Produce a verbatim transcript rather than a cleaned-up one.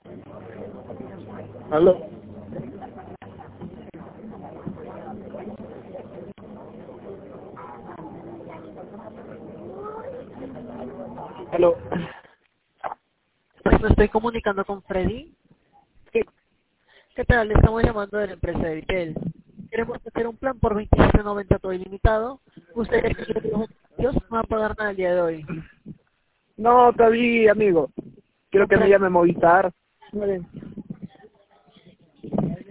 Aló. Aló. Pues me estoy comunicando con Freddy. Sí. ¿Qué tal? Le estamos llamando de la empresa de Vitel. Queremos hacer un plan por veintisiete noventa todo ilimitado. Usted Dios no va a pagar nada el día de hoy. No, todavía, amigo. Quiero que me Comprendo. llame Movistar. Vale.